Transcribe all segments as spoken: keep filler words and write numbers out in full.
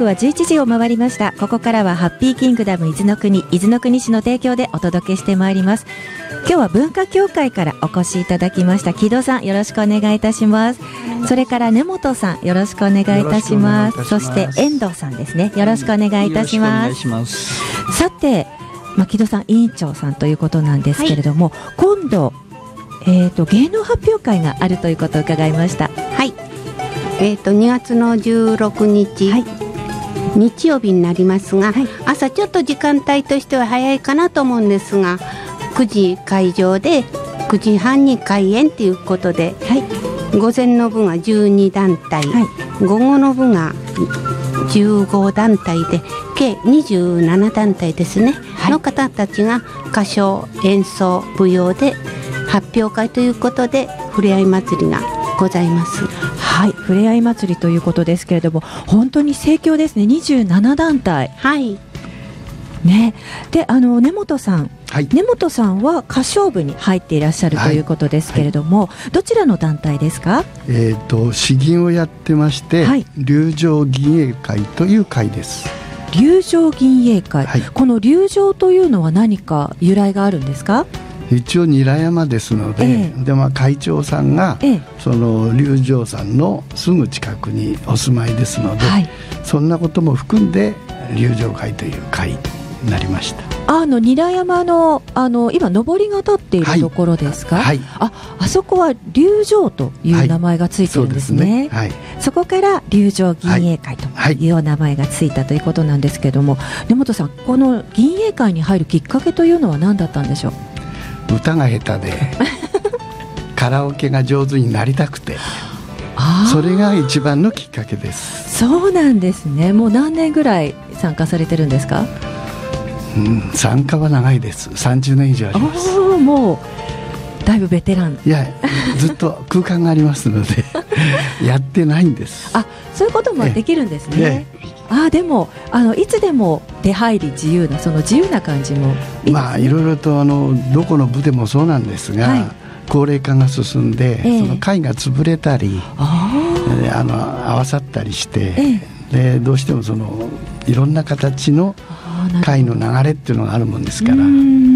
刻はじゅういちじを回りました。ここからはハッピーキングダム伊豆の国、伊豆の国市の提供でお届けしてまいります。今日は文化協会からお越しいただきました木戸さん、よろしくお願いいたします。それから根本さん、よろしくお願いいたします。そして遠藤さんですね、よろしくお願いいたします。さて、まあ、木戸さん委員長さんということなんですけれども、はい、今度、えーと、芸能発表会があるということを伺いました。 はい、えーと、にがつのじゅうろくにち、はい、日曜日になりますが、はい、朝ちょっと時間帯としては早いかなと思うんですが、くじ会場でくじはんに開演ということで、はい、午前の部がじゅうにだんたい、はい、午後の部がじゅうごだんたいで計にじゅうななだんたいですね、はい、の方たちが歌唱、演奏、舞踊で発表会ということでふれあい祭りがございます。 はい、ふれあい祭りということですけれども、本当に盛況ですね。にじゅうななだんたい、 はいね、であの根本さん、 はい、 根本さんは歌唱部に入っていらっしゃるということですけれども、はいはい、どちらの団体ですか？ えーと、詩吟をやってまして、はい、龍城吟詠会という会です。 龍城吟詠会、はい、この龍城というのは何か由来があるんですか？ 一応韮山ですので、ええ、でまあ、会長さんが、ええ、その龍城さんのすぐ近くにお住まいですので、はい、そんなことも含んで龍城会という会になりました。 あの韮山 の, あの今上りが立っているところですか？はいはい、あ, あそこは龍城という名前がついてるんですね。はい、 そうですね、はい、そこから龍城吟詠会という名前がついたということなんですけども、根本さん、この吟詠会に入るきっかけというのは何だったんでしょう？ 歌が下手でカラオケが上手になりたくてそれが一番のきっかけです。 そうなんですね。もう何年ぐらい参加されてるんですか？ うん、参加は長いです。さんじゅうねん以上あります。 もうだいぶベテラン。 いや、ずっと空間がありますのでやってないんです。 あ、そういうこともできるんですね。あ、でもあのいつでも出入り自由な、その自由な感じもいいですね。 まあいろいろとあのどこの部でもそうなんですが、はい、高齢化が進んで、えー、その会が潰れたりああの合わさったりして、えー、でどうしてもそのいろんな形の会の流れっていうのがあるもんですから。うん、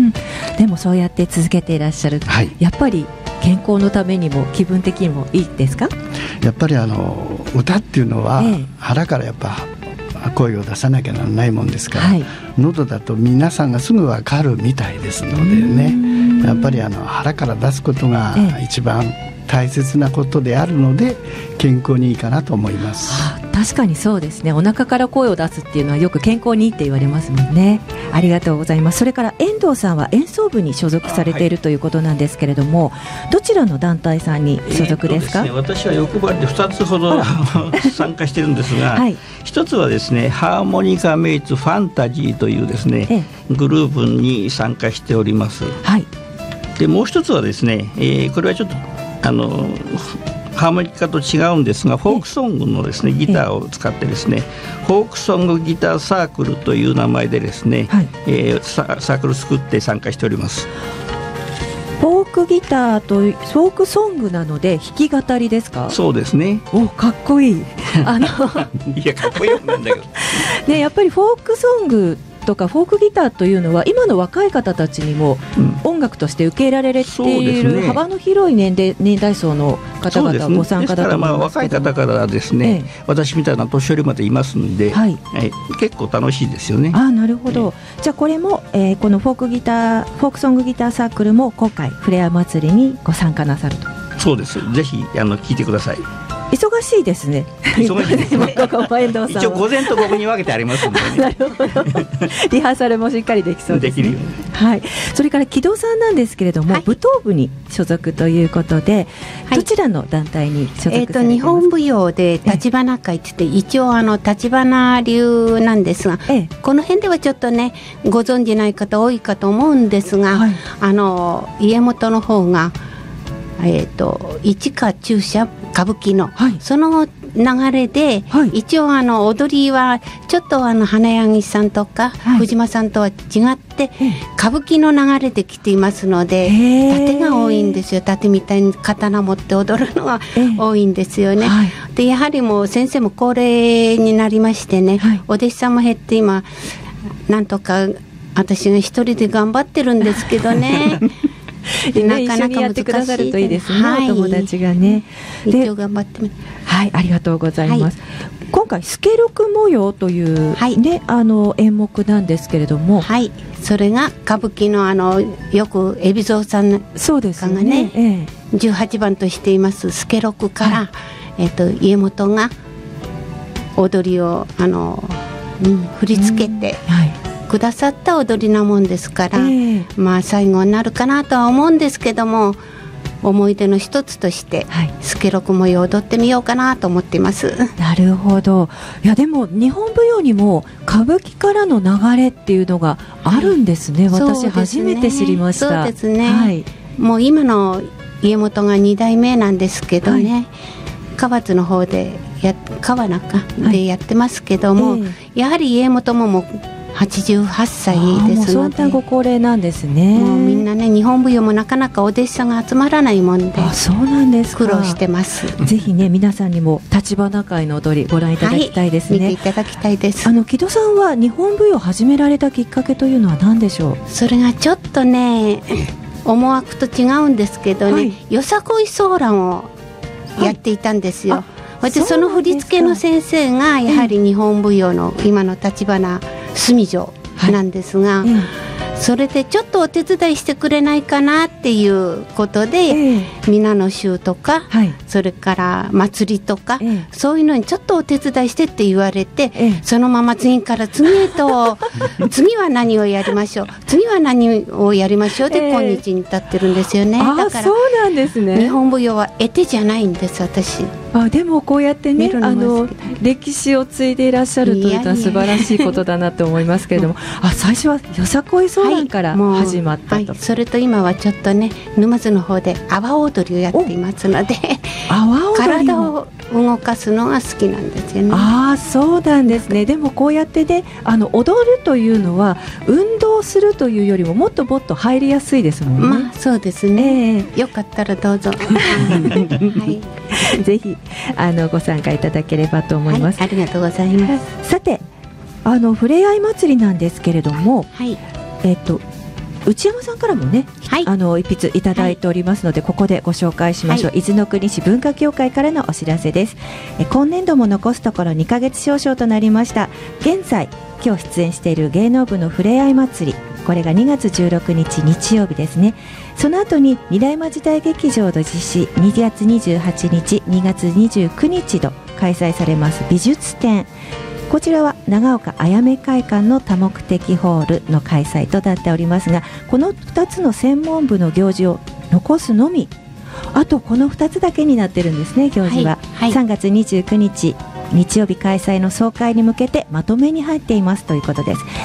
でもそうやって続けていらっしゃる、はい、やっぱり健康のためにも気分的にもいいですか？ やっぱりあの歌っていうのは、えー、腹からやっぱ声を出さなきゃならないもんですから、はい、喉だと皆さんがすぐ分かるみたいですのでね、やっぱりあの腹から出すことが一番大切なことであるので、健康にいいかなと思います。 はあ、確かにそうですね。お腹から声を出すっていうのはよく健康にいいって言われますもんね。ありがとうございます。それから遠藤さんは演奏部に所属されているということなんですけれども、はい、どちらの団体さんに所属ですか？ えーとですね、私は欲張りでふたつほど参加してるんですが、はい、ひとつはですね、ハーモニカメイツファンタジーというですね、ええ、グループに参加しております。はい、でもう一つはですね、えー、これはちょっとあのハーモニカと違うんですが、フォークソングのですねギターを使ってですね、フォークソングギターサークルという名前でですね、はい、えー、サ, サークル作って参加しております。 フォークギターとフォークソングなので弾き語りですか？ そうですね。 お、かっこいい。あのいや、かっこいいなんだけどね、やっぱりフォークソングとかフォークギターというのは今の若い方たちにも音楽として受け入れられている、うん、ね、幅の広い年齢、年代層の方々ご参加だと思いますけど、 ですからまあ若い方からですね、ええ、私みたいな年寄りまでいますので、はいはい、結構楽しいですよね。 あ、なるほど、ええ、じゃあこれも、えー、このフォークギターフォークソングギターサークルも今回フレア祭りにご参加なさると。 そうです。ぜひあの聞いてください。 忙しいですね。 忙しいですね。 一応午前と午後に分けてありますので、ね、 なるほど。リハーサルもしっかりできそうですね。できるように。はい。それから木戸さんなんですけれども、はい、舞踏部に所属ということで、はい、どちらの団体に所属されていますか？えーと、日本舞踊で立花会って言って、一応あの立花流なんですが、ええ、この辺ではちょっとねご存じない方多いかと思うんですが、はい、あの家元の方がえーと、市川中車歌舞伎の、はい、その流れで、はい、一応あの踊りはちょっとあの花柳さんとか、はい、藤間さんとは違って歌舞伎の流れで来ていますので、盾が多いんですよ。盾みたいに刀持って踊るのが多いんですよね。はい、 でやはりもう先生も高齢になりましてね、はい、お弟子さんも減って今なんとか私が一人で頑張ってるんですけどねなかなか難しい。一緒にやってくださるといいですね、はい、お友達がね。 一応頑張ってます。 はい、ありがとうございます、はい、今回助六模様という、はいね、あの演目なんですけれども、 はい、それが歌舞伎のあのよく海老蔵さんがね、 そうですね、ええ、じゅうはちばんとしています助六から、はい、えー、と家元が踊りをあの、うん、振り付けて、はいくださった踊りなもんですから、えー、まあ最後になるかなとは思うんですけども、思い出の一つとして助六模様を踊ってみようかなと思っています。 なるほど。いやでも日本舞踊にも歌舞伎からの流れっていうのがあるんですね、はい、私初めて知りました。 そうですね、はい、もう今の家元がに代目なんですけどね、はい、河津の方でや川中でやってますけども、はい、えー、やはり家元ももうはちじゅうはっさいですので、もうそんなご高齢なんですね。 もうみんなね、日本舞踊もなかなかお弟子さんが集まらないもんで、 あ、そうなんですか。 苦労してます。 ぜひね、皆さんにも立花会の踊りご覧いただきたいですね、 はい、見ていただきたいです。 あの木戸さんは日本舞踊を始められたきっかけというのは何でしょう。 それがちょっとね思惑と違うんですけどね、はい、よさこいソーランをやっていたんですよ、はい、そ, その振り付けの先生がやはり日本舞踊の今の立花住城なんですが、はい、うん、それでちょっとお手伝いしてくれないかなっていうことで、えー、皆の衆とか、はい、それから祭りとか、えー、そういうのにちょっとお手伝いしてって言われて、えー、そのまま次から次へと次は何をやりましょう次は何をやりましょうで、えー、今日に至ってるんですよね。 だからそうなんですね。 日本舞踊は得手じゃないんです私。 あ、でもこうやってね、あの歴史を継いでいらっしゃるというのは素晴らしいことだなと思いますけれども、あ、最初はよさこいソーランから始まったと、はいはい、 それと今はちょっとね沼津の方で阿波踊りをやっていますので、 阿波踊り体を動かすのが好きなんですよね。 ああ、そうなんですね。でもこうやってね、あの踊るというのは運動するというよりももっともっと入りやすいですもんね。 まあそうですね、えー、よかったらどうぞ、はい、 ぜひあのご参加いただければと思います、 はい、ありがとうございます。 さて、あのふれあい祭りなんですけれども、 はい、 えっと内山さんからもね、はい、あの一筆いただいておりますので、はい、ここでご紹介しましょう、はい、伊豆の国市文化協会からのお知らせです。え今年度も残すところにかげつ少々となりました。現在今日出演している芸能部のふれあい祭り、これがにがつじゅうろくにち日曜日ですね。その後に二代間時代劇場の実施、にがつにじゅうはちにちにがつにじゅうくにちと開催されます美術展、こちらは長岡あやめ会館の多目的ホールの開催となっておりますが、このふたつの専門部の行事を残すのみ、あとこのふたつだけになってるんですね、行事は、はいはい、さんがつにじゅうくにち日曜日開催の総会に向けてまとめに入っていますということです。